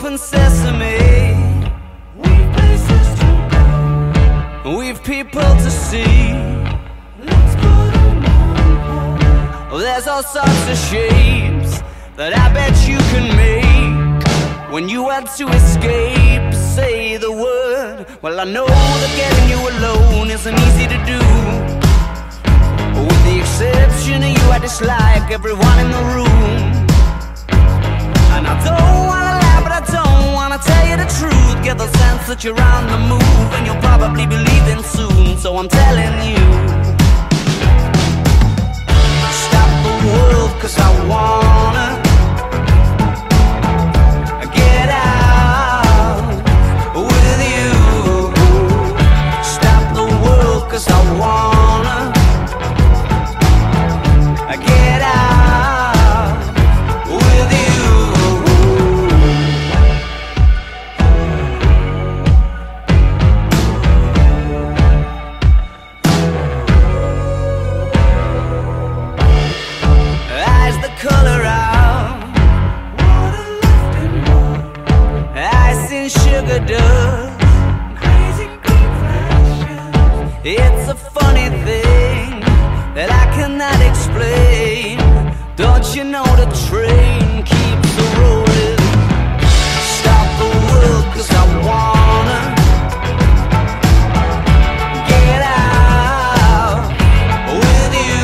open sesame. We've places to go, we've people to see. Let's put them on. Oh, there's all sorts of shapes that I bet you can make when you had to escape. Say the word. Well, I know that getting you alone isn't easy to do. With the exception of you, I dislike everyone in the room. And I don't wanna lie, but I don't wanna tell you the truth. Get the sense that you're on the move, and you'll probably be leaving soon. So I'm telling you, stop the world, 'cause I wanna get out with you. Stop the world, 'cause I wanna get out with you. Eyes that color out, water left in warm, ice and sugar dust, crazy green flashes. It's a funny thing that I cannot explain. Don't you know the train keeps a rolling? Stop the world, 'cause I wanna get out with you.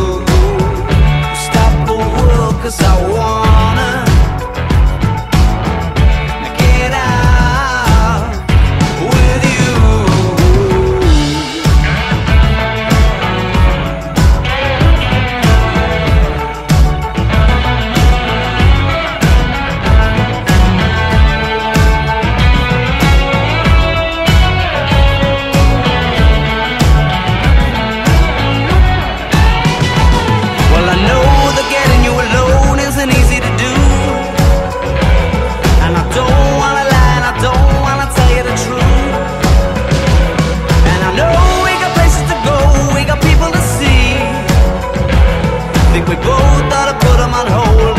Stop the world, 'cause I wanna get out with you. Well, I know that getting you alone isn't easy to do. And I don't wanna lie, and I don't wanna tell you the truth. And I know we got places to go, we got people to see. Think we both ought to put them on hold